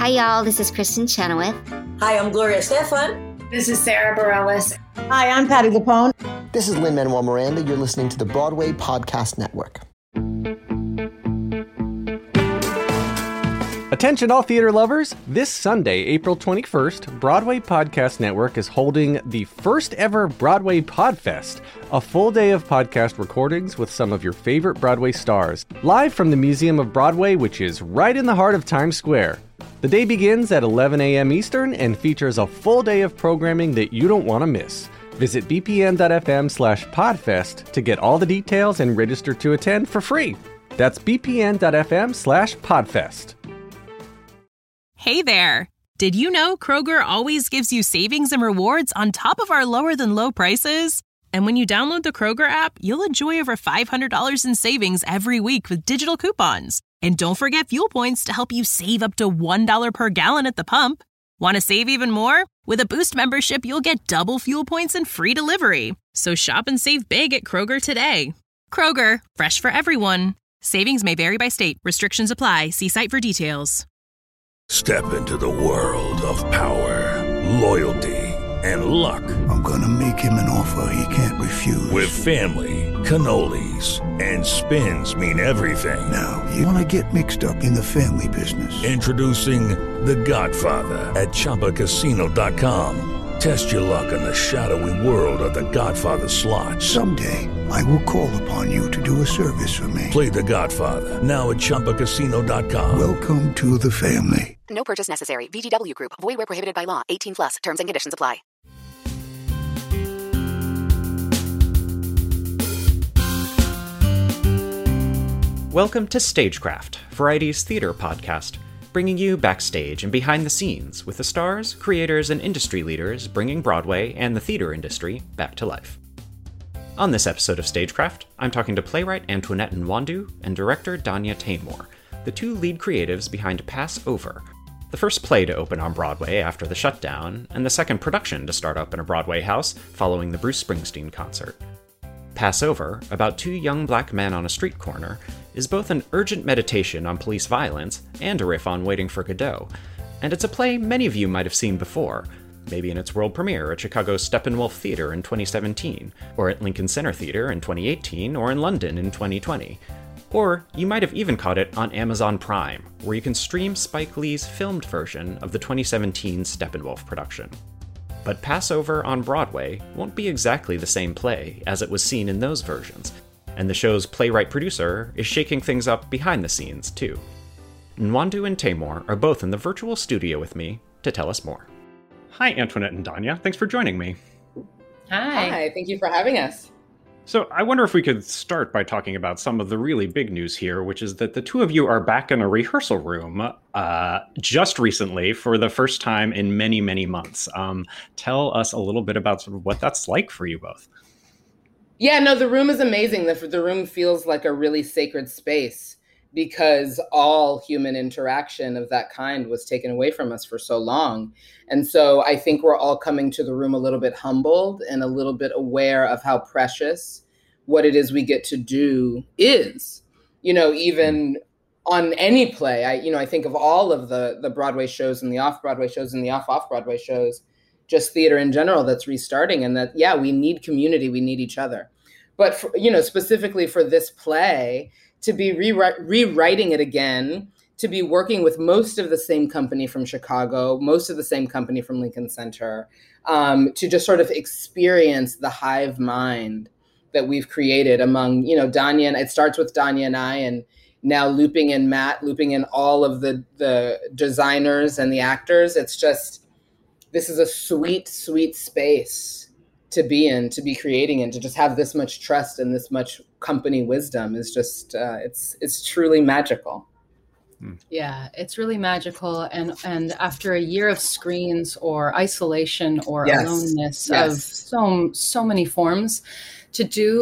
Hi, y'all. This is Kristen Chenoweth. Hi, I'm Gloria Estefan. This is Sarah Bareilles. Hi, I'm Patti LuPone. This is Lin-Manuel Miranda. You're listening to the Broadway Podcast Network. Attention all theater lovers! This Sunday, April 21st, Broadway Podcast Network is holding the first ever Broadway Podfest, a full day of podcast recordings with some of your favorite Broadway stars, live from the Museum of Broadway, which is right in the heart of Times Square. The day begins at 11 a.m. Eastern and features a full day of programming that you don't want to miss. Visit bpn.fm/podfest to get all the details and register to attend for free. That's bpn.fm/podfest. Hey there! Did you know Kroger always gives you savings and rewards on top of our lower-than-low prices? And when you download the Kroger app, you'll enjoy over $500 in savings every week with digital coupons. And don't forget fuel points to help you save up to $1 per gallon at the pump. Want to save even more? With a Boost membership, you'll get double fuel points and free delivery. So shop and save big at Kroger today. Kroger, fresh for everyone. Savings may vary by state. Restrictions apply. See site for details. Step into the world of power, loyalty, and luck. I'm gonna make him an offer he can't refuse. With family, cannolis, and spins mean everything. Now, you wanna get mixed up in the family business. Introducing The Godfather at ChumbaCasino.com. Test your luck in the shadowy world of The Godfather slot. Someday, I will call upon you to do a service for me. Play The Godfather, now at ChumbaCasino.com. Welcome to the family. No purchase necessary. VGW Group. Void where prohibited by law. 18 plus. Terms and conditions apply. Welcome to Stagecraft, Variety's theater podcast, bringing you backstage and behind the scenes with the stars, creators, and industry leaders bringing Broadway and the theater industry back to life. On this episode of Stagecraft, I'm talking to playwright Antoinette Nwandu and director Danya Taimur, the two lead creatives behind Pass Over, the first play to open on Broadway after the shutdown, and the second production to start up in a Broadway house following the Bruce Springsteen concert. Pass Over, about two young black men on a street corner, is both an urgent meditation on police violence and a riff on Waiting for Godot, and it's a play many of you might have seen before, maybe in its world premiere at Chicago's Steppenwolf Theatre in 2017, or at Lincoln Center Theatre in 2018, or in London in 2020. Or you might have even caught it on Amazon Prime, where you can stream Spike Lee's filmed version of the 2017 Steppenwolf production. But Pass Over on Broadway won't be exactly the same play as it was seen in those versions, and the show's playwright-producer is shaking things up behind the scenes, too. Nwandu and Taimur are both in the virtual studio with me to tell us more. Hi, Antoinette and Danya. Thanks for joining me. Hi, thank you for having us. So I wonder if we could start by talking about some of the really big news here, which is that the two of you are back in a rehearsal room just recently for the first time in many, many months. Tell us a little bit about sort of what that's like for you both. Yeah, no, the room is amazing. The room feels like a really sacred space because all human interaction of that kind was taken away from us for so long. And so I think we're all coming to the room a little bit humbled and a little bit aware of how precious what it is we get to do is. You know, even on any play, I think of all of the Broadway shows and the off-Broadway shows and the off-Broadway shows, just theater in general that's restarting, and that, yeah, we need community, we need each other. But, specifically for this play, to be rewriting it again, to be working with most of the same company from Chicago, most of the same company from Lincoln Center, to just sort of experience the hive mind that we've created among, Danya, and it starts with Danya and I, and now looping in Matt, looping in all of the designers and the actors. It's just, this is a sweet, sweet space to be in, to be creating in, to just have this much trust and this much company wisdom is just, it's truly magical. Yeah, it's really magical. And after a year of screens or isolation or aloneness of so many forms, to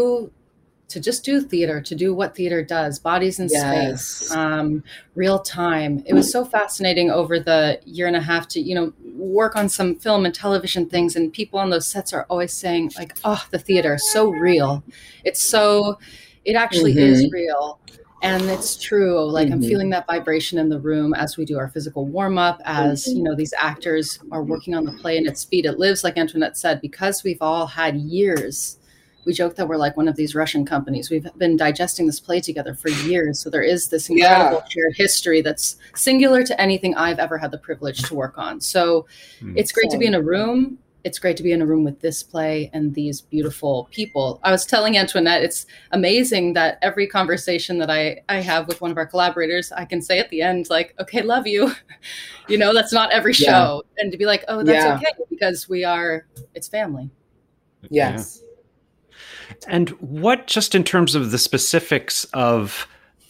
just do theater, to do what theater does, bodies in space, real time. It was so fascinating over the year and a half to, work on some film and television things, and people on those sets are always saying like, oh, the theater, so real. It actually is real. And it's true. Like I'm feeling that vibration in the room as we do our physical warm up, as you know, these actors are working on the play and its speed. It lives, like Antoinette said, because we've all had years. We joke that we're like one of these Russian companies. We've been digesting this play together for years. So there is this incredible shared history that's singular to anything I've ever had the privilege to work on. So it's great to be in a room. It's great to be in a room with this play and these beautiful people. I was telling Antoinette, it's amazing that every conversation that I have with one of our collaborators, I can say at the end, like, okay, love you. You know, that's not every show. And to be like, oh, that's okay, because it's family. Yes. Yeah. And what, just in terms of the specifics of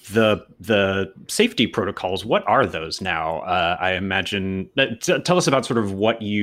the safety protocols, what are those now? I imagine, tell us about sort of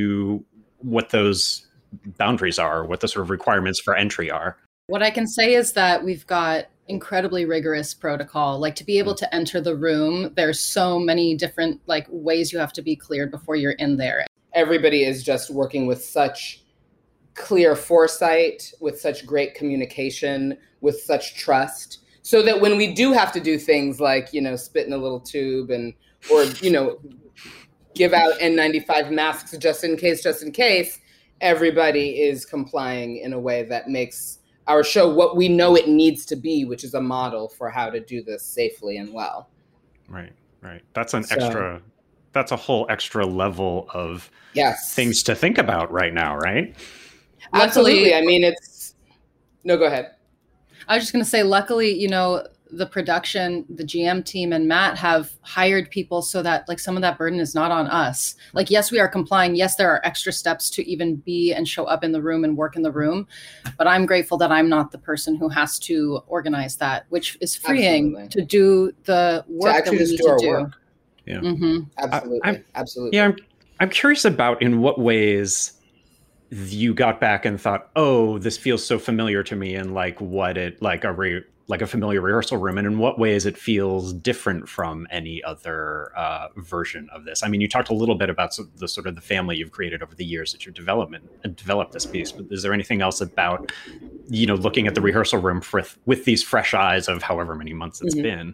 what those boundaries are, what the sort of requirements for entry are. What I can say is that we've got incredibly rigorous protocol. Like to be able to enter the room, there's so many different like ways you have to be cleared before you're in there. Everybody is just working with such clear foresight, with such great communication, with such trust, so that when we do have to do things like, you know, spit in a little tube or, you know, give out N95 masks just in case, everybody is complying in a way that makes our show what we know it needs to be, which is a model for how to do this safely and well. Right. That's that's a whole extra level of things to think about right now, right? Absolutely. I mean, no, go ahead. I was just going to say, luckily, you know, the production, the GM team and Matt have hired people so that like some of that burden is not on us. Like, yes, we are complying. Yes, there are extra steps to even be and show up in the room and work in the room. But I'm grateful that I'm not the person who has to organize that, which is freeing to do the work that we need to do. Work. Yeah, Absolutely. Yeah, I'm curious about in what ways you got back and thought, oh, this feels so familiar to me, and like like a familiar rehearsal room, and in what ways it feels different from any other version of this. I mean, you talked a little bit about the sort of the family you've created over the years that you've developed this piece, but is there anything else about, you know, looking at the rehearsal room with these fresh eyes of however many months it's been,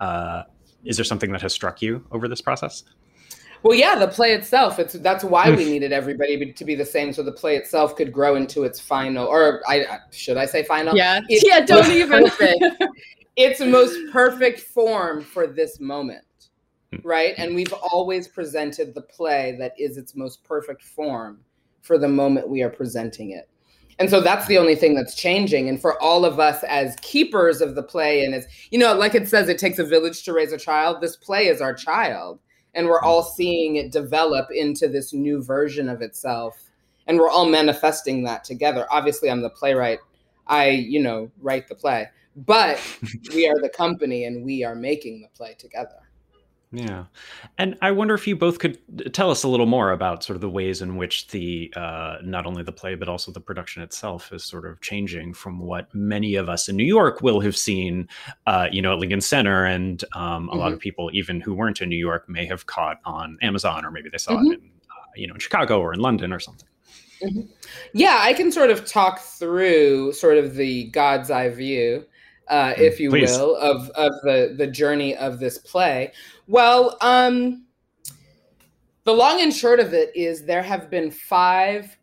is there something that has struck you over this process? Well, yeah, the play itself, that's why we needed everybody to be the same, so the play itself could grow into its final, or should I say final? Yeah, don't even. It's the most perfect form for this moment, right? And we've always presented the play that is its most perfect form for the moment we are presenting it. And so that's the only thing that's changing. And for all of us as keepers of the play, and as, you know, like it says, it takes a village to raise a child, this play is our child. And we're all seeing it develop into this new version of itself. And we're all manifesting that together. Obviously, I'm the playwright. I, you know, write the play. But we are the company and we are making the play together. Yeah. And I wonder if you both could tell us a little more about sort of the ways in which the not only the play, but also the production itself is sort of changing from what many of us in New York will have seen, you know, at Lincoln Center. And a lot of people, even who weren't in New York, may have caught on Amazon, or maybe they saw it in, you know, in Chicago or in London or something. Yeah, I can sort of talk through sort of the God's eye view, if you will, of the journey of this play. Well, the long and short of it is there have been five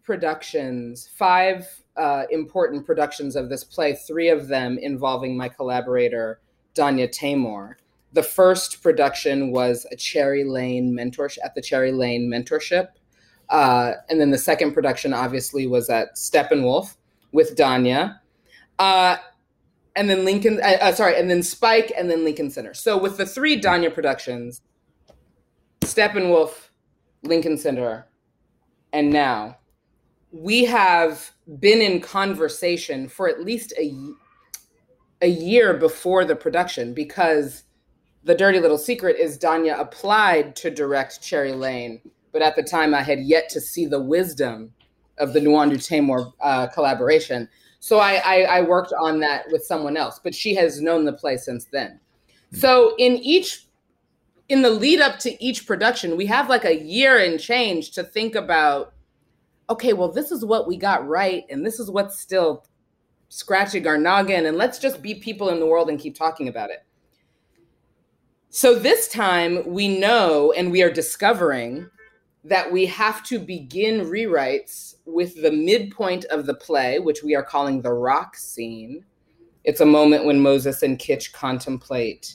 important productions of this play, 3 of them involving my collaborator, Danya Taimur. The first production was a Cherry Lane mentorship at the Cherry Lane Mentorship. And then the second production obviously was at Steppenwolf with Danya. And then and then Spike, and then Lincoln Center. So with the 3 Danya productions, Steppenwolf, Lincoln Center, and now, we have been in conversation for at least a year before the production, because the dirty little secret is Danya applied to direct Cherry Lane, but at the time I had yet to see the wisdom of the Nwando Taimur collaboration. So I worked on that with someone else, but she has known the play since then. So in the lead up to each production, we have like a year and change to think about, okay, well, this is what we got right, and this is what's still scratching our noggin, and let's just be people in the world and keep talking about it. So this time we know, and we are discovering, that we have to begin rewrites with the midpoint of the play, which we are calling the rock scene. It's a moment when Moses and Kitch contemplate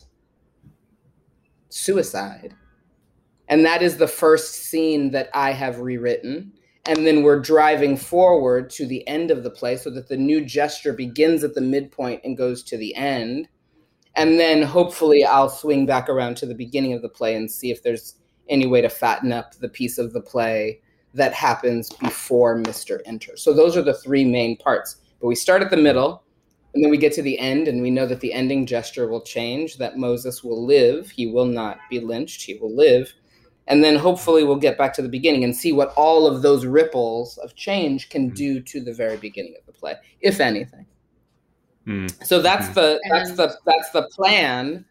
suicide. And that is the first scene that I have rewritten. And then we're driving forward to the end of the play so that the new gesture begins at the midpoint and goes to the end. And then hopefully I'll swing back around to the beginning of the play and see if there's any way to fatten up the piece of the play that happens before Mr. enters. So those are the three main parts. But we start at the middle, and then we get to the end, and we know that the ending gesture will change, that Moses will live. He will not be lynched. He will live. And then hopefully we'll get back to the beginning and see what all of those ripples of change can do to the very beginning of the play, if anything. So that's the plan.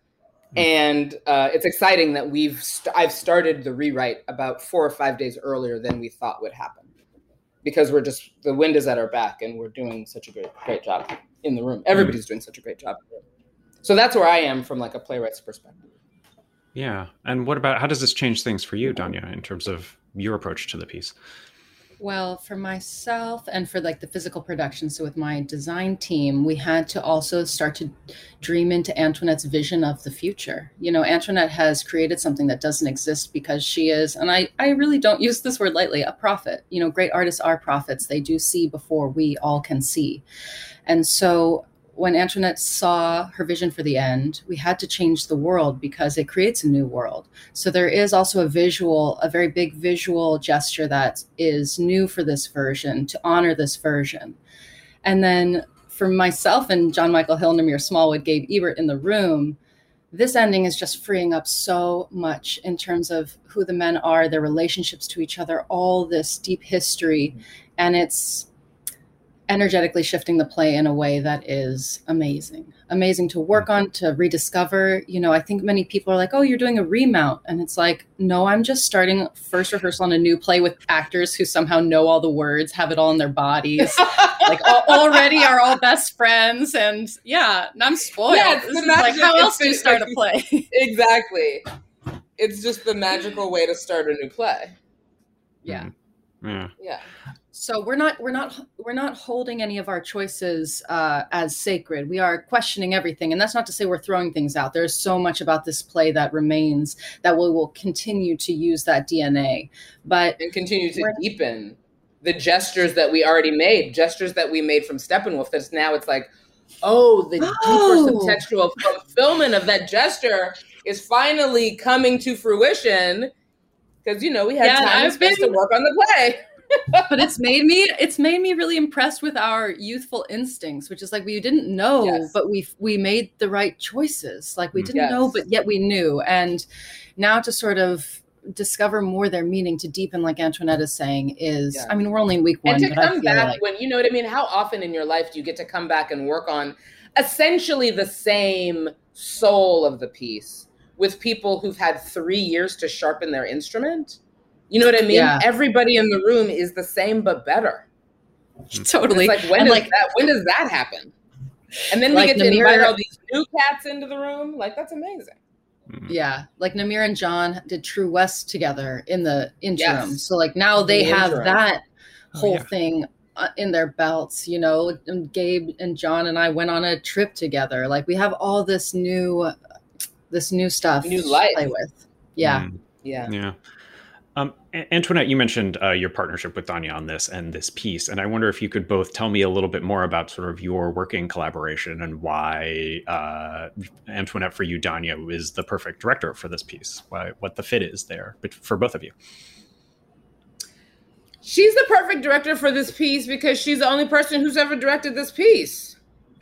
And it's exciting that I've started the rewrite about 4 or 5 days earlier than we thought would happen, because the wind is at our back and we're doing such a great job in the room. Everybody's doing such a great job. So that's where I am from like a playwright's perspective. Yeah. And how does this change things for you, Danya, in terms of your approach to the piece? Well, for myself and for like the physical production, so with my design team, we had to also start to dream into Antoinette's vision of the future. You know, Antoinette has created something that doesn't exist because she is, and I really don't use this word lightly, a prophet. You know, great artists are prophets. They do see before we all can see. And so when Antoinette saw her vision for the end, we had to change the world because it creates a new world. So there is also a very big visual gesture that is new for this version, to honor this version. And then for myself and John Michael Hill, Namir Smallwood, Gabe Ebert in the room, this ending is just freeing up so much in terms of who the men are, their relationships to each other, all this deep history. And it's energetically shifting the play in a way that is amazing to work on, to rediscover. You know, I think many people are like, oh, you're doing a remount. And it's like, no, I'm just starting first rehearsal on a new play with actors who somehow know all the words, have it all in their bodies, like already are all best friends. And yeah, I'm spoiled. Yeah, this is like, how else do you start a play? Exactly. It's just the magical way to start a new play. Yeah. Yeah. So we're not holding any of our choices as sacred. We are questioning everything, and that's not to say we're throwing things out. There's so much about this play that remains that we will continue to use that DNA, and continue to deepen the gestures that we already made, gestures that we made from Steppenwolf. That's now it's like, deeper subtextual fulfillment of that gesture is finally coming to fruition. Because, you know, we had time and space to work on the play. But it's made me really impressed with our youthful instincts, which is like, we didn't know, but we made the right choices. Like we didn't know, but yet we knew. And now to sort of discover more their meaning, to deepen, like Antoinette is saying, is, I mean, we're only in week 1. And to come back when, you know what I mean? How often in your life do you get to come back and work on essentially the same soul of the piece with people who've had 3 years to sharpen their instrument? You know what I mean? Yeah. Everybody in the room is the same, but better. Totally. It's like, when does that happen? And then we get to invite all these new cats into the room. Like, that's amazing. Yeah. Like Namir and John did True West together in the interim. Yes. So like now they have that whole thing in their belts, you know, and Gabe and John and I went on a trip together. Like we have all this new stuff, new life to play with. Yeah. Yeah. Antoinette, you mentioned your partnership with Danya on this and this piece, and I wonder if you could both tell me a little bit more about sort of your working collaboration and why Antoinette, for you, Danya, is the perfect director for this piece, what the fit is there for both of you. She's the perfect director for this piece because she's the only person who's ever directed this piece.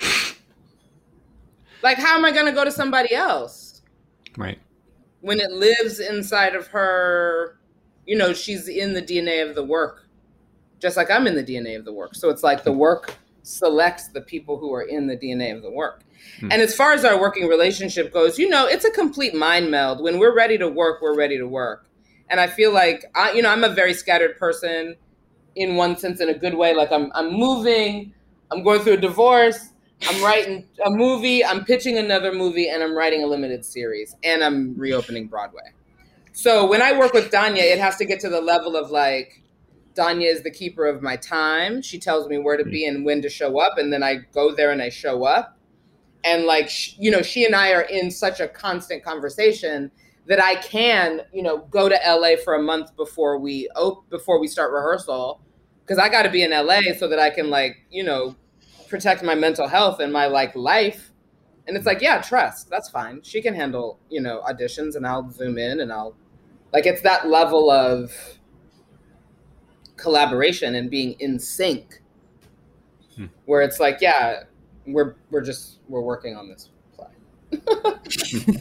Like, how am I going to go to somebody else? Right. When it lives inside of her, you know, she's in the DNA of the work, just like I'm in the DNA of the work. So it's like the work selects the people who are in the DNA of the work. And as far as our working relationship goes, you know, it's a complete mind meld. When we're ready to work, we're ready to work. And I feel like, I'm a very scattered person in one sense, in a good way. Like I'm moving, I'm going through a divorce, I'm writing a movie, I'm pitching another movie, and I'm writing a limited series, and I'm reopening Broadway. So when I work with Danya, it has to get to the level of like, Danya is the keeper of my time. She tells me where to be and when to show up, and then I go there and I show up. And like, she and I are in such a constant conversation that I can, go to LA for a month before we start rehearsal, because I got to be in LA so that I can protect my mental health and my life. And it's like, yeah, trust, that's fine. She can handle, auditions, and I'll zoom in and I'll it's that level of collaboration and being in sync where it's like, yeah, we're working on this play.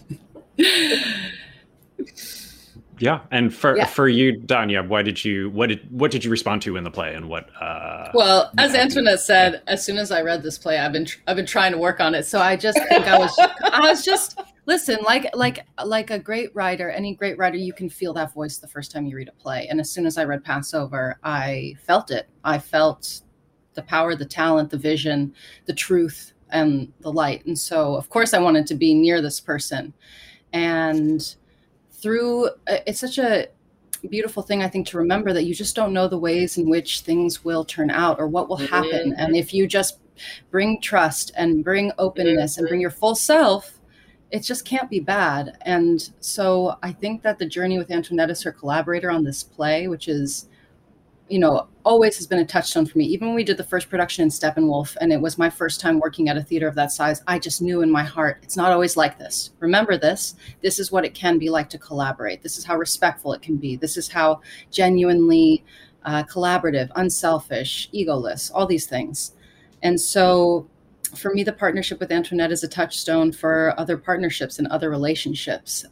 Yeah, and for you, Danya, what did you respond to in the play, and what? Well, as Antoinette said, as soon as I read this play, I've been trying to work on it. So I just think I was just listen, like a great writer, any great writer, you can feel that voice the first time you read a play. And as soon as I read Passover, I felt it. I felt the power, the talent, the vision, the truth, and the light. And so, of course, I wanted to be near this person, and it's such a beautiful thing, I think, to remember that you just don't know the ways in which things will turn out or what will happen. And if you just bring trust and bring openness and bring your full self, it just can't be bad. And so I think that the journey with Antoinette as her collaborator on this play, which is, always has been a touchstone for me. Even when we did the first production in Steppenwolf, and it was my first time working at a theater of that size, I just knew in my heart, it's not always like this. Remember this. This is what it can be like to collaborate. This is how respectful it can be. This is how genuinely collaborative, unselfish, egoless, all these things. And so for me, the partnership with Antoinette is a touchstone for other partnerships and other relationships.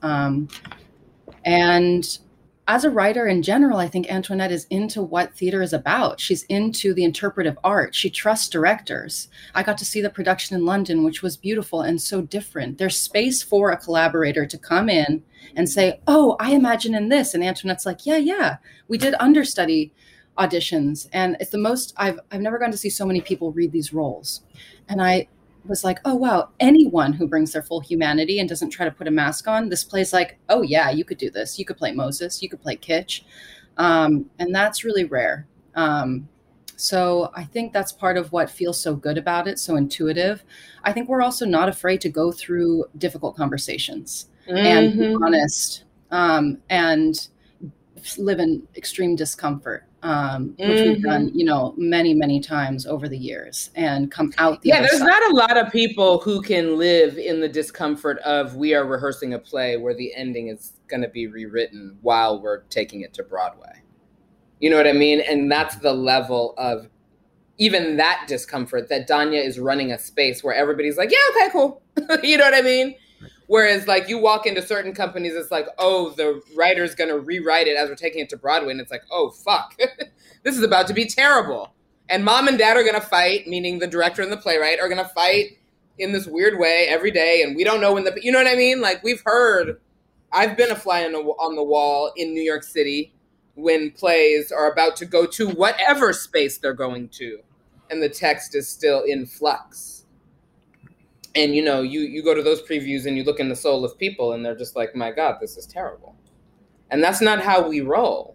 And as a writer in general, I think Antoinette is into what theater is about. She's into the interpretive art. She trusts directors. I got to see the production in London, which was beautiful and so different. There's space for a collaborator to come in and say, oh, I imagine in this. And Antoinette's like, yeah. We did understudy auditions. And it's the most, I've never gotten to see so many people read these roles. And I was like, oh, wow, anyone who brings their full humanity and doesn't try to put a mask on, this play's like, oh, yeah, you could do this. You could play Moses. You could play Kitsch. And that's really rare. So I think that's part of what feels so good about it, so intuitive. I think we're also not afraid to go through difficult conversations and be honest and live in extreme discomfort. Which we've done, many, many times over the years and come out the other there's side. not a lot of people who can live in the discomfort of we are rehearsing a play where the ending is going to be rewritten while we're taking it to Broadway. You know what I mean? And that's the level of even that discomfort that Danya is running a space where everybody's like, yeah, okay, cool. You know what I mean? Whereas you walk into certain companies, it's like, oh, the writer's going to rewrite it as we're taking it to Broadway. And it's like, oh, fuck, this is about to be terrible. And mom and dad are going to fight, meaning the director and the playwright are going to fight in this weird way every day. And we don't know when you know what I mean? We've heard, I've been a fly on the wall in New York City when plays are about to go to whatever space they're going to. And the text is still in flux. And, you go to those previews and you look in the soul of people and they're just like, my God, this is terrible. And that's not how we roll.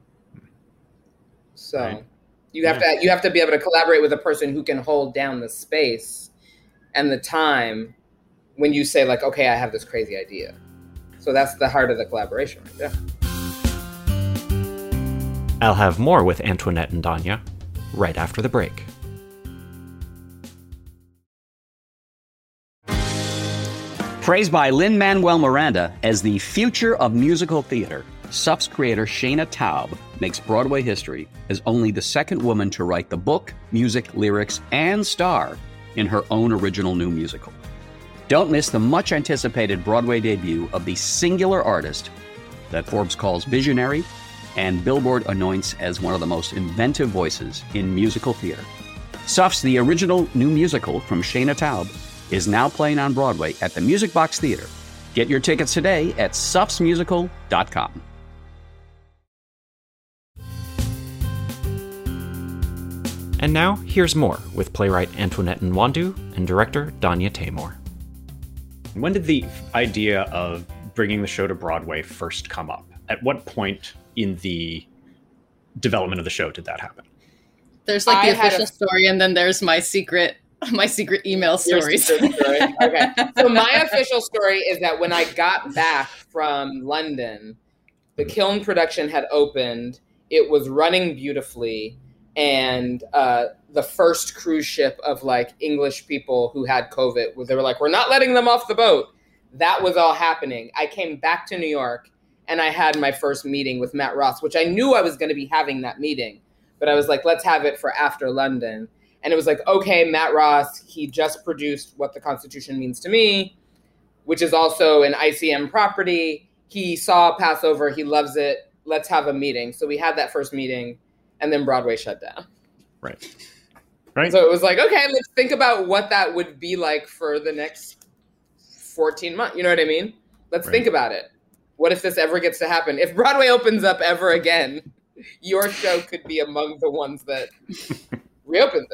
So right. you have to be able to collaborate with a person who can hold down the space and the time when you say okay, I have this crazy idea. So that's the heart of the collaboration right there. I'll have more with Antoinette and Danya right after the break. Praised by Lin-Manuel Miranda as the future of musical theater, SUP's creator Shana Taub makes Broadway history as only the second woman to write the book, music, lyrics, and star in her own original new musical. Don't miss the much-anticipated Broadway debut of the singular artist that Forbes calls visionary and Billboard anoints as one of the most inventive voices in musical theater. SUP's The Original New Musical from Shana Taub is now playing on Broadway at the Music Box Theater. Get your tickets today at supsmusical.com. And now, here's more with playwright Antoinette Nwandu and director Danya Taymor. When did the idea of bringing the show to Broadway first come up? At what point in the development of the show did that happen? There's like the official story, and then there's my secret email stories. Okay. So my official story is that when I got back from London, the Kiln production had opened. It was running beautifully. And the first cruise ship of like English people who had COVID, they were like, we're not letting them off the boat. That was all happening. I came back to New York and I had my first meeting with Matt Ross, which I knew I was going to be having that meeting. But I was like, let's have it for after London. And it was like, okay, Matt Ross, he just produced What the Constitution Means to Me, which is also an ICM property. He saw Passover. He loves it. Let's have a meeting. So we had that first meeting. And then Broadway shut down. Right. So it was like, okay, let's think about what that would be like for the next 14 months. You know what I mean? Let's think about it. What if this ever gets to happen? If Broadway opens up ever again, your show could be among the ones that reopens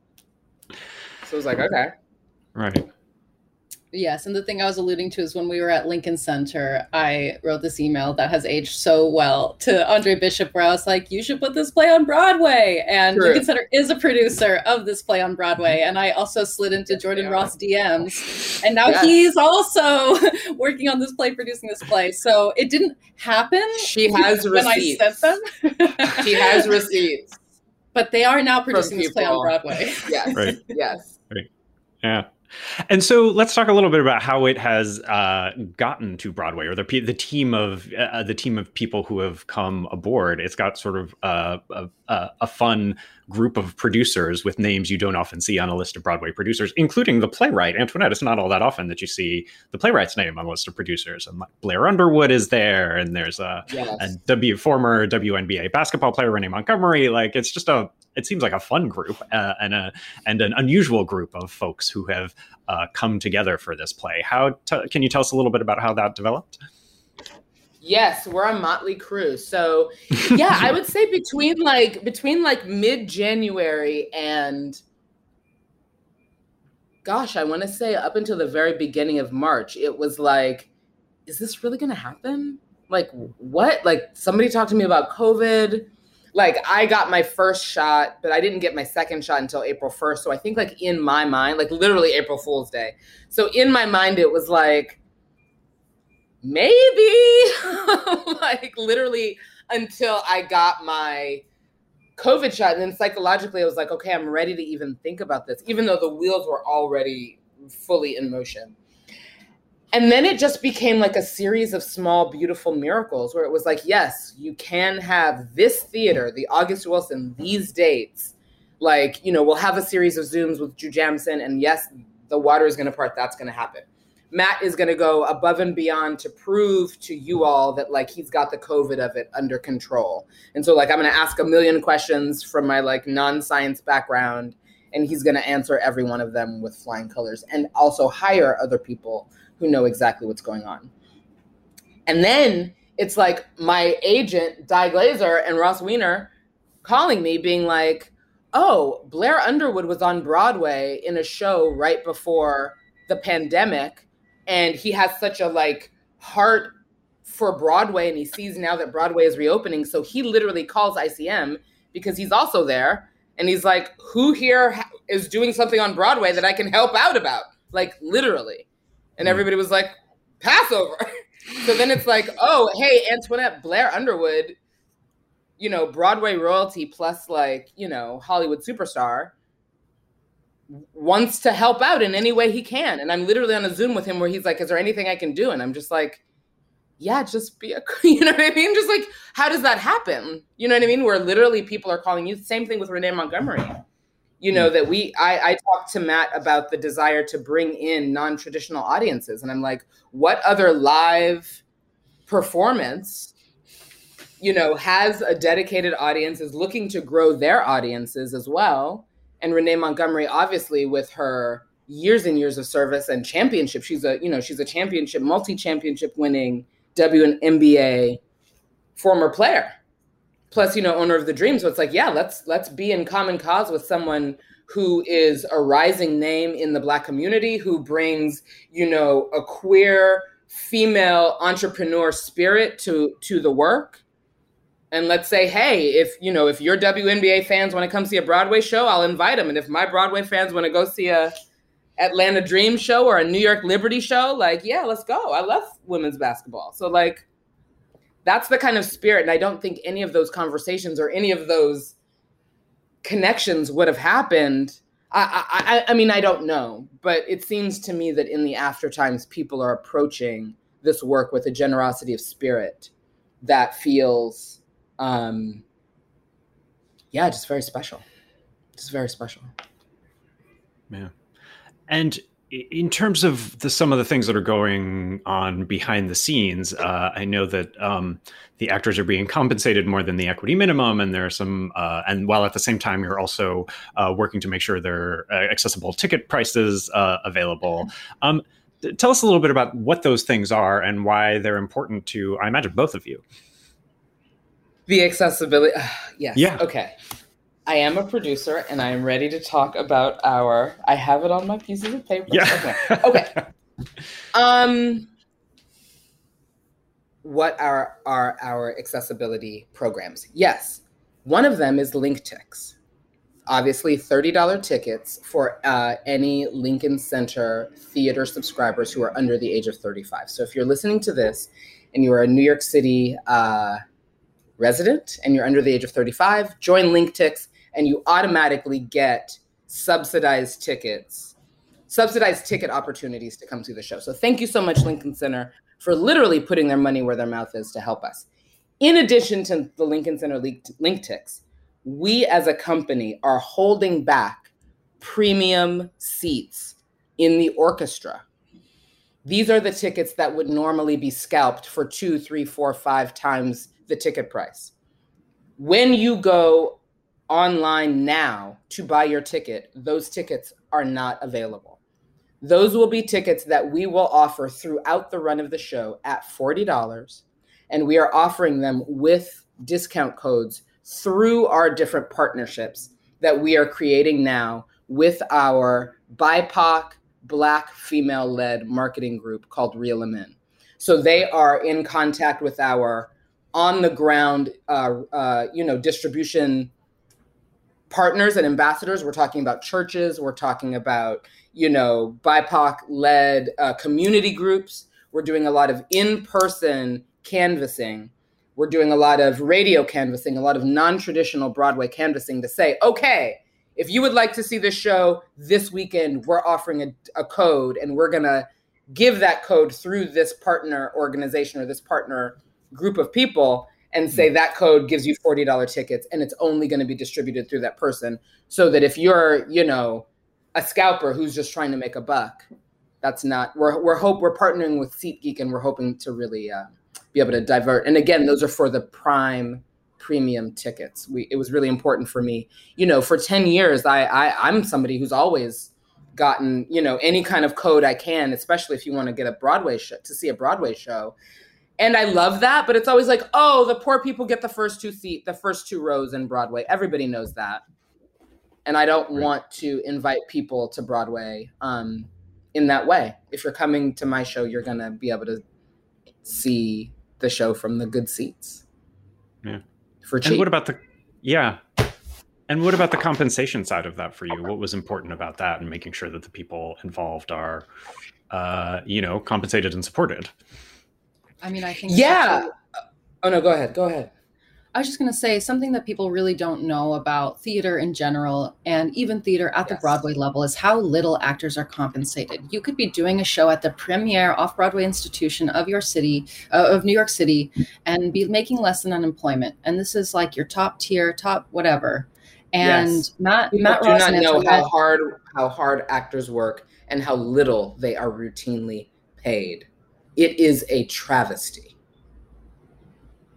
it. So it was like, okay. Right. Yes, and the thing I was alluding to is when we were at Lincoln Center, I wrote this email that has aged so well to Andre Bishop, where I was like, you should put this play on Broadway. And Lincoln Center is a producer of this play on Broadway. And I also slid into Jordan Ross DMs. And now he's also working on this play, producing this play. So it didn't happen. She has receipts. I sent them. She has receipts. But they are now producing this play on Broadway. Yes. Right. Yes. Right. Yeah. And so let's talk a little bit about how it has gotten to Broadway, or the team of people who have come aboard. It's got sort of a fun group of producers with names you don't often see on a list of Broadway producers, including the playwright Antoinette. It's not all that often that you see the playwright's name on a list of producers. And Blair Underwood is there, and there's a former WNBA basketball player Renee Montgomery. Like it seems like a fun group and an unusual group of folks who have come together for this play. Can you tell us a little bit about how that developed? Yes, we're a motley crew. So yeah, I would say between mid-January and I want to say up until the very beginning of March, it was like, is this really going to happen? Like what? Like somebody talked to me about COVID. Like I got my first shot, but I didn't get my second shot until April 1st. So I think like in my mind, like literally April Fool's Day. So in my mind, it was like, maybe like literally until I got my COVID shot. And then psychologically, I was like, okay, I'm ready to even think about this, even though the wheels were already fully in motion. And then it just became like a series of small, beautiful miracles where it was like, yes, you can have this theater, the August Wilson, these dates. Like, you know, we'll have a series of Zooms with Drew Jamison, and yes, the water is going to part. That's going to happen. Matt is going to go above and beyond to prove to you all that like he's got the COVID of it under control. And so like I'm going to ask a million questions from my like non-science background, and he's going to answer every one of them with flying colors, and also hire other people who know exactly what's going on. And then it's like my agent, Di Glazer, and Ross Weiner calling me being like, oh, Blair Underwood was on Broadway in a show right before the pandemic. And he has such a like heart for Broadway, and he sees now that Broadway is reopening. So he literally calls ICM because he's also there. And he's like, who here is doing something on Broadway that I can help out about? Like literally. And everybody was like, Passover. So then it's like, oh, hey, Antoinette, Blair Underwood, you know, Broadway royalty plus like, you know, Hollywood superstar, wants to help out in any way he can. And I'm literally on a Zoom with him where he's like, is there anything I can do? And I'm just like, yeah, just be you know what I mean? Just like, how does that happen? You know what I mean? Where literally people are calling you. Same thing with Renee Montgomery. You know, that I talked to Matt about the desire to bring in non-traditional audiences. And I'm like, what other live performance, you know, has a dedicated audience, is looking to grow their audiences as well. And Renee Montgomery, obviously with her years and years of service and championship, she's a championship, multi-championship winning WNBA former player. plus, you know, owner of the dream. So it's like, yeah, let's be in common cause with someone who is a rising name in the Black community, who brings, you know, a queer female entrepreneur spirit to the work. And let's say, hey, if your WNBA fans want to come see a Broadway show, I'll invite them. And if my Broadway fans want to go see a Atlanta Dream show or a New York Liberty show, like, yeah, let's go. I love women's basketball. So like, that's the kind of spirit. And I don't think any of those conversations or any of those connections would have happened. I mean, I don't know, but it seems to me that in the after times, people are approaching this work with a generosity of spirit that feels, just very special. Just very special. Yeah. And in terms of some of the things that are going on behind the scenes, I know that the actors are being compensated more than the equity minimum, and there are some, and while at the same time you're also working to make sure there are accessible ticket prices available. Tell us a little bit about what those things are and why they're important to, I imagine, both of you. The accessibility, yes. Yeah. Okay. I am a producer, and I am ready to talk about I have it on my pieces of paper. Yeah. Okay. What are our accessibility programs? Yes. One of them is LinkTix. Obviously, $30 tickets for any Lincoln Center theater subscribers who are under the age of 35. So if you're listening to this and you are a New York City resident and you're under the age of 35, join LinkTix, and you automatically get subsidized ticket opportunities to come to the show. So thank you so much, Lincoln Center, for literally putting their money where their mouth is to help us. In addition to the Lincoln Center LinkTix, we as a company are holding back premium seats in the orchestra. These are the tickets that would normally be scalped for 2, 3, 4, 5 times the ticket price. When you go online now to buy your ticket, those tickets are not available. Those will be tickets that we will offer throughout the run of the show at $40, and we are offering them with discount codes through our different partnerships that we are creating now with our BIPOC, Black female-led marketing group called Reel 'Em In. So they are in contact with our on-the-ground, distribution partners and ambassadors. We're talking about churches. We're talking about, BIPOC-led community groups. We're doing a lot of in-person canvassing. We're doing a lot of radio canvassing, a lot of non-traditional Broadway canvassing to say, okay, if you would like to see this show this weekend, we're offering a code, and we're going to give that code through this partner organization or this partner group of people, and say that code gives you $40 tickets, and it's only going to be distributed through that person, so that if you're, a scalper who's just trying to make a buck, that's not, we're partnering with SeatGeek, and we're hoping to really be able to divert. And again, those are for the premium tickets. It was really important for me, for 10 years, I'm somebody who's always gotten, any kind of code I can, especially if you want to get a Broadway show, to see a Broadway show. And I love that, but it's always like, oh, the poor people get the first two rows in Broadway. Everybody knows that. And I don't want to invite people to Broadway in that way. If you're coming to my show, you're going to be able to see the show from the good seats. Yeah. For cheap. And what about the compensation side of that for you? What was important about that and making sure that the people involved are, compensated and supported? I mean, I think... Yeah. Oh, no, go ahead. I was just going to say something that people really don't know about theater in general, and even theater at the Broadway level, is how little actors are compensated. You could be doing a show at the premier off-Broadway institution of your city, of New York City, and be making less than unemployment. And this is like your top tier, top whatever. And Matt do Ross not know how hard actors work and how little they are routinely. 'Routinely' paid. It is a travesty.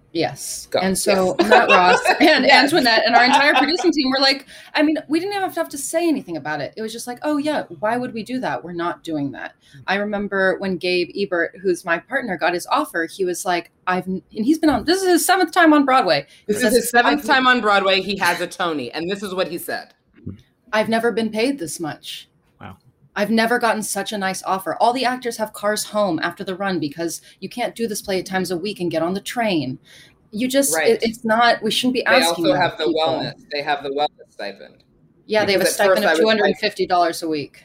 Yes. Go. And so Matt Ross and Antoinette and our entire producing team were like, I mean, we didn't even have to say anything about it. It was just like, oh yeah, why would we do that? We're not doing that. I remember when Gabe Ebert, who's my partner, got his offer, he was like, and he's been on, this is his 7th time on Broadway. This is his 7th time on Broadway. He has a Tony. And this is what he said. I've never been paid this much. Wow. I've never gotten such a nice offer. All the actors have cars home after the run because you can't do this play 8 times a week and get on the train. You just, it's not, we shouldn't be asking. They also have the wellness. They have the wellness stipend. Yeah, they have a stipend of $250 a week.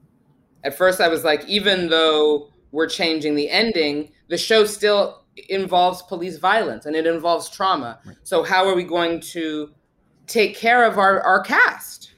At first I was like, even though we're changing the ending, the show still involves police violence and it involves trauma. Right. So how are we going to take care of our cast?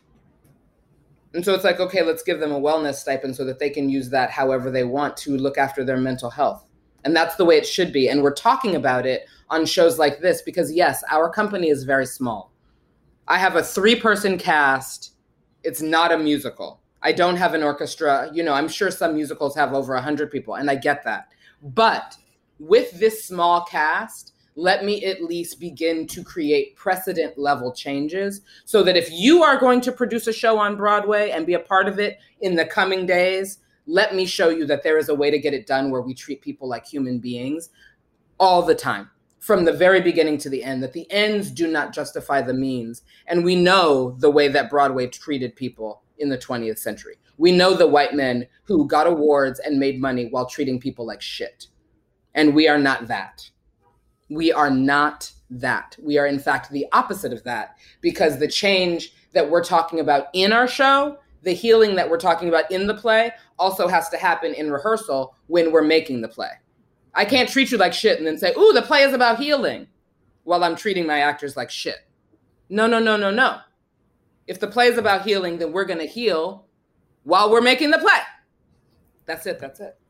And so it's like, okay, let's give them a wellness stipend so that they can use that however they want to look after their mental health. And that's the way it should be. And we're talking about it on shows like this because, yes, our company is very small. I have a 3-person cast. It's not a musical. I don't have an orchestra. You know, I'm sure some musicals have over 100 people, and I get that. But with this small cast, let me at least begin to create precedent level changes so that if you are going to produce a show on Broadway and be a part of it in the coming days, let me show you that there is a way to get it done where we treat people like human beings all the time, from the very beginning to the end, that the ends do not justify the means. And we know the way that Broadway treated people in the 20th century. We know the white men who got awards and made money while treating people like shit. And we are not that. We are not that. We are, in fact, the opposite of that, because the change that we're talking about in our show, the healing that we're talking about in the play, also has to happen in rehearsal when we're making the play. I can't treat you like shit and then say, ooh, the play is about healing, while I'm treating my actors like shit. No, no, no, no, no. If the play is about healing, then we're going to heal while we're making the play. That's it. That's it.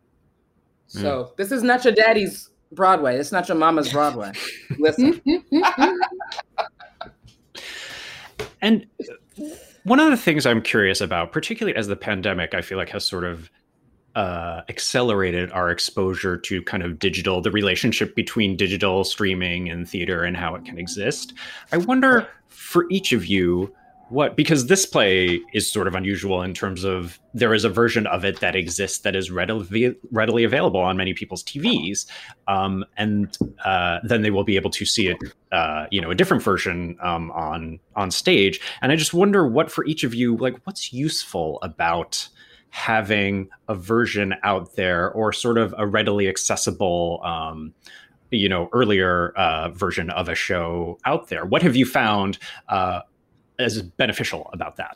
So this is not your daddy's Broadway. It's not your mama's Broadway. Listen. And one of the things I'm curious about, particularly as the pandemic, I feel like has sort of accelerated our exposure to kind of digital, the relationship between digital streaming and theater and how it can exist. I wonder for each of you, because this play is sort of unusual in terms of there is a version of it that exists that is readily available on many people's TVs. And then they will be able to see it, a different version on stage. And I just wonder what for each of you, like what's useful about having a version out there or sort of a readily accessible, earlier version of a show out there? What have you found as beneficial about that?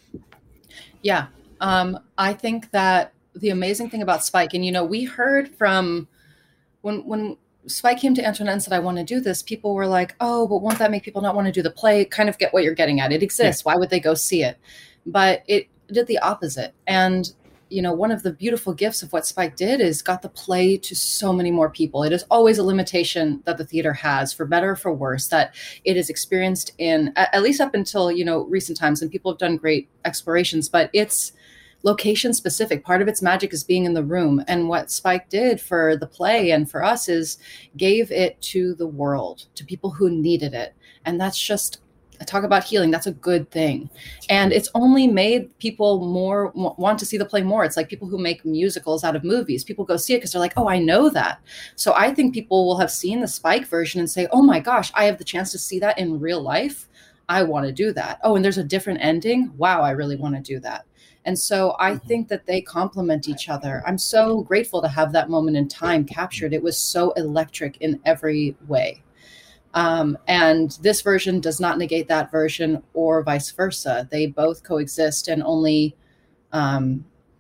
Yeah, I think that the amazing thing about Spike, and we heard from when Spike came to Antoinette and said, I want to do this, people were like, oh, but won't that make people not want to do the play? Kind of get what you're getting at. It exists. Yeah. Why would they go see it? But it did the opposite. And one of the beautiful gifts of what Spike did is got the play to so many more people. It is always a limitation that the theater has, for better or for worse, that it is experienced in, at least up until, recent times, and people have done great explorations, but it's location specific. Part of its magic is being in the room. And what Spike did for the play and for us is gave it to the world, to people who needed it. And that's just, talk about healing. That's a good thing. And it's only made people more want to see the play more. It's like people who make musicals out of movies. People go see it because they're like, oh, I know that. So I think people will have seen the Spike version and say, oh my gosh, I have the chance to see that in real life. I want to do that. Oh, and there's a different ending. Wow, I really want to do that. And so I think that they complement each other. I'm so grateful to have that moment in time captured. It was so electric in every way. And this version does not negate that version or vice versa. They both coexist and only, I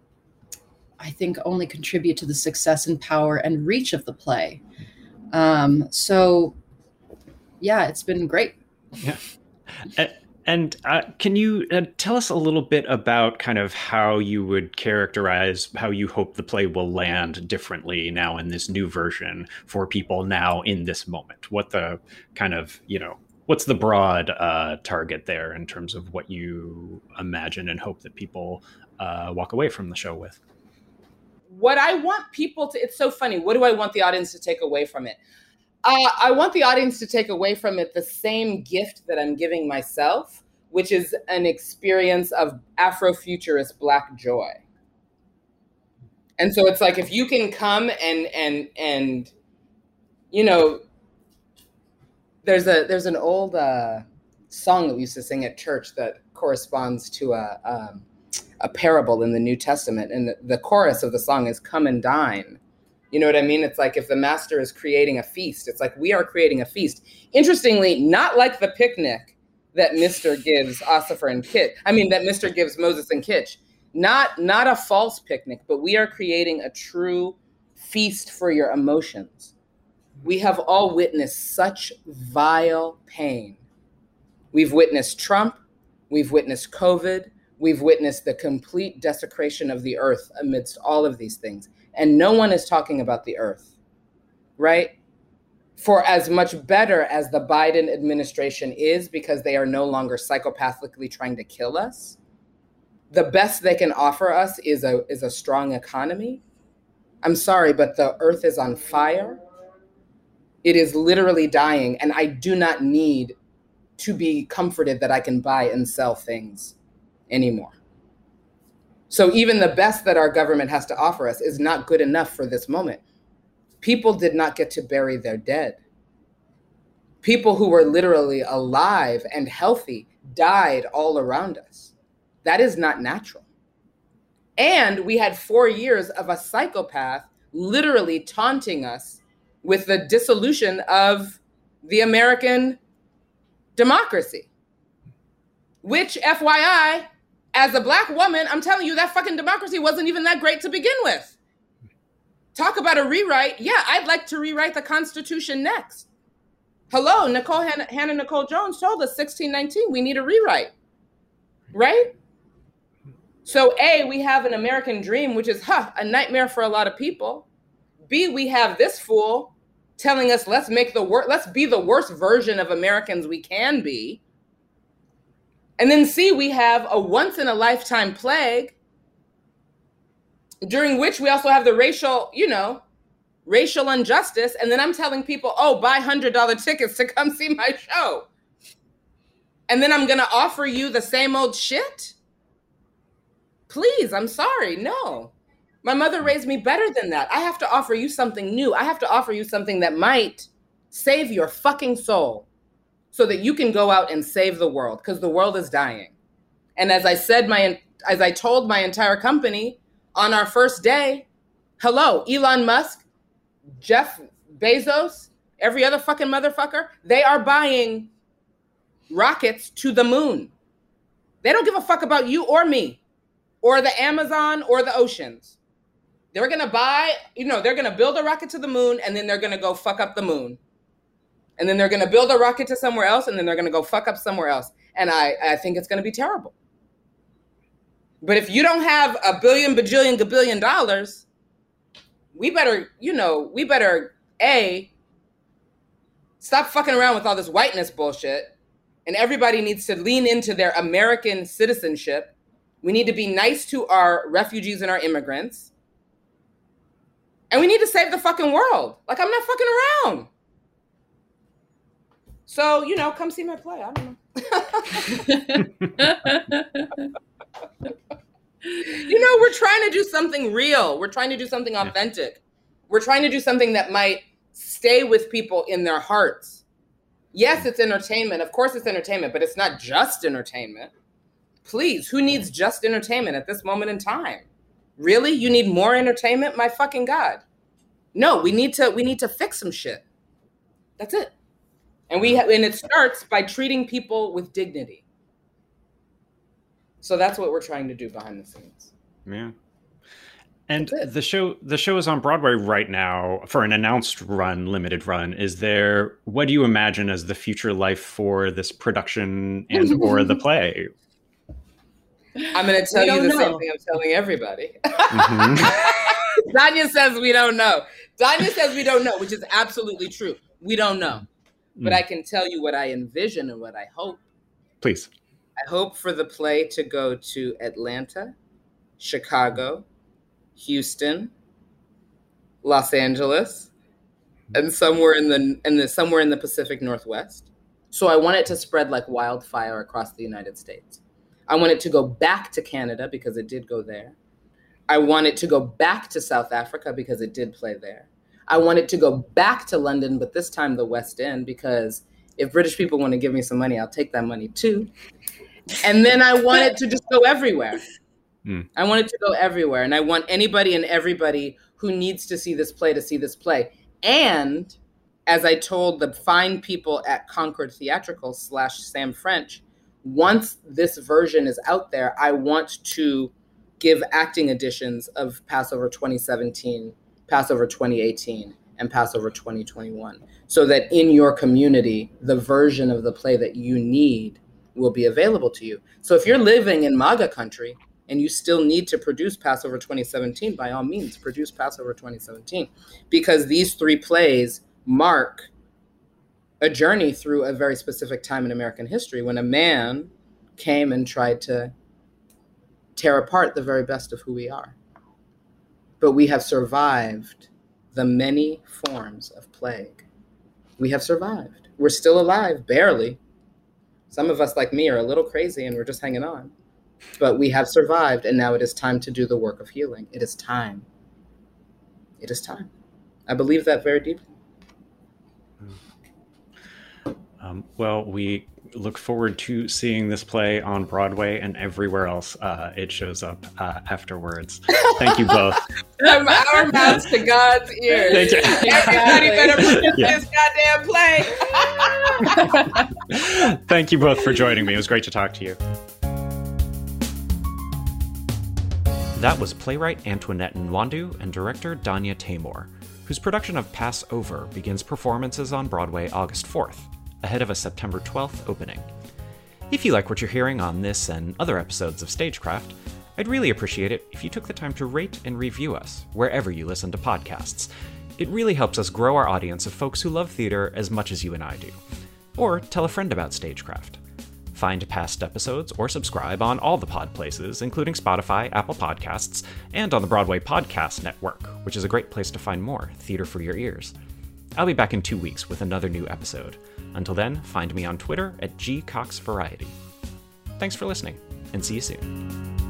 think, only contribute to the success and power and reach of the play. So, yeah, it's been great. Yeah. And can you tell us a little bit about kind of how you would characterize how you hope the play will land differently now in this new version for people now in this moment? What the kind of, what's the broad target there in terms of what you imagine and hope that people walk away from the show with? What I want people to, it's so funny. What do I want the audience to take away from it? I want the audience to take away from it the same gift that I'm giving myself, which is an experience of Afrofuturist Black joy. And so it's like, if you can come and you know, there's an old song that we used to sing at church that corresponds to a parable in the New Testament. And the chorus of the song is "Come and dine." You know what I mean? It's like, if the master is creating a feast, it's like we are creating a feast. Interestingly, not like the picnic that Mr. gives Ossifer and Kit. I mean, that Mr. gives Moses and Kitch. Not a false picnic, but we are creating a true feast for your emotions. We have all witnessed such vile pain. We've witnessed Trump. We've witnessed COVID. We've witnessed the complete desecration of the earth amidst all of these things. And no one is talking about the earth, right? For as much better as the Biden administration is, because they are no longer psychopathically trying to kill us, the best they can offer us is a strong economy. I'm sorry, but the earth is on fire. It is literally dying, and I do not need to be comforted that I can buy and sell things anymore. So even the best that our government has to offer us is not good enough for this moment. People did not get to bury their dead. People who were literally alive and healthy died all around us. That is not natural. And we had 4 years of a psychopath literally taunting us with the dissolution of the American democracy, which, FYI, as a Black woman, I'm telling you, that fucking democracy wasn't even that great to begin with. Talk about a rewrite. Yeah, I'd like to rewrite the Constitution next. Hello, Hannah Nicole Jones told us 1619, we need a rewrite, right? So A, we have an American dream, which is a nightmare for a lot of people. B, we have this fool telling us, let's be the worst version of Americans we can be. And then C, we have a once in a lifetime plague, during which we also have the racial injustice. And then I'm telling people, buy $100 tickets to come see my show. And then I'm going to offer you the same old shit? Please, I'm sorry. No. My mother raised me better than that. I have to offer you something new. I have to offer you something that might save your fucking soul so that you can go out and save the world, because the world is dying. And as I told my entire company on our first day, hello, Elon Musk, Jeff Bezos, every other fucking motherfucker, they are buying rockets to the moon. They don't give a fuck about you or me or the Amazon or the oceans. They're going to they're going to build a rocket to the moon, and then they're going to go fuck up the moon. And then they're going to build a rocket to somewhere else, and then they're going to go fuck up somewhere else. And I think it's going to be terrible. But if you don't have a billion, bajillion, gabillion dollars, we better A, stop fucking around with all this whiteness bullshit. And everybody needs to lean into their American citizenship. We need to be nice to our refugees and our immigrants. And we need to save the fucking world. Like, I'm not fucking around. So, come see my play. I don't know. We're trying to do something real. We're trying to do something authentic. We're trying to do something that might stay with people in their hearts. Yes, it's entertainment. Of course it's entertainment, but it's not just entertainment. Please, who needs just entertainment at this moment in time? Really? You need more entertainment? My fucking God. No, we need to fix some shit. That's it. And it starts by treating people with dignity. So that's what we're trying to do behind the scenes. Yeah. And the show is on Broadway right now for an announced limited run. What do you imagine as the future life for this production and or the play? I'm going to tell you the same thing I'm telling everybody. Mm-hmm. Danya says we don't know. Danya says we don't know, which is absolutely true. We don't know. But I can tell you what I envision and what I hope. Please. I hope for the play to go to Atlanta, Chicago, Houston, Los Angeles, and somewhere in the Pacific Northwest. So I want it to spread like wildfire across the United States. I want it to go back to Canada because it did go there. I want it to go back to South Africa because it did play there. I want it to go back to London, but this time the West End, because if British people want to give me some money, I'll take that money too. And then I want it to just go everywhere. I want it to go everywhere. And I want anybody and everybody who needs to see this play to see this play. And as I told the fine people at Concord Theatrical / Sam French, once this version is out there, I want to give acting editions of Passover 2017, Passover 2018, and Passover 2021, so that in your community, the version of the play that you need will be available to you. So if you're living in MAGA country and you still need to produce Passover 2017, by all means, produce Passover 2017, because these 3 plays mark a journey through a very specific time in American history when a man came and tried to tear apart the very best of who we are. But we have survived the many forms of plague. We have survived. We're still alive, barely. Some of us, like me, are a little crazy and we're just hanging on. But we have survived, and now it is time to do the work of healing. It is time. It is time. I believe that very deeply. Well, we look forward to seeing this play on Broadway and everywhere else it shows up afterwards. Thank you both. From our mouths to God's ears. Thank you. Everybody better produce this goddamn play. Thank you both for joining me. It was great to talk to you. That was playwright Antoinette Nwandu and director Danya Taymor, whose production of Passover begins performances on Broadway August 4th. Ahead of a September 12th opening. If you like what you're hearing on this and other episodes of Stagecraft, I'd really appreciate it if you took the time to rate and review us wherever you listen to podcasts. It really helps us grow our audience of folks who love theater as much as you and I do. Or tell a friend about Stagecraft. Find past episodes or subscribe on all the pod places, including Spotify, Apple Podcasts, and on the Broadway Podcast Network, which is a great place to find more theater for your ears. I'll be back in 2 weeks with another new episode. Until then, find me on Twitter at GCoxVariety. Thanks for listening, and see you soon.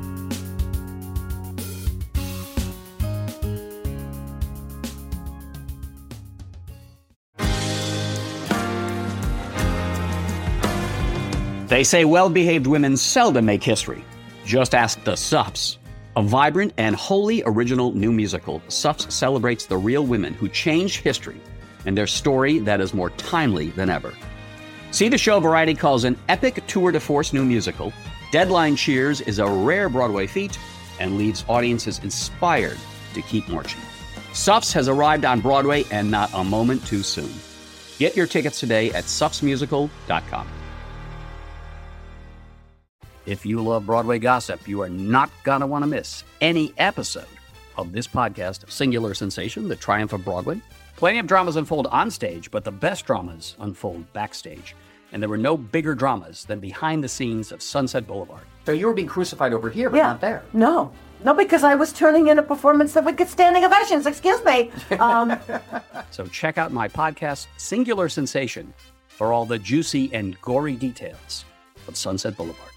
They say well-behaved women seldom make history. Just ask the Sups. A vibrant and wholly original new musical, Sups celebrates the real women who changed history and their story that is more timely than ever. See the show Variety calls an epic tour de force new musical. Deadline cheers is a rare Broadway feat and leaves audiences inspired to keep marching. Sups has arrived on Broadway and not a moment too soon. Get your tickets today at supsmusical.com. If you love Broadway gossip, you are not going to want to miss any episode of this podcast, Singular Sensation, The Triumph of Broadway. Plenty of dramas unfold on stage, but the best dramas unfold backstage. And there were no bigger dramas than behind the scenes of Sunset Boulevard. So you were being crucified over here, but not there. No, because I was turning in a performance that would get standing ovations. Excuse me. So check out my podcast, Singular Sensation, for all the juicy and gory details of Sunset Boulevard.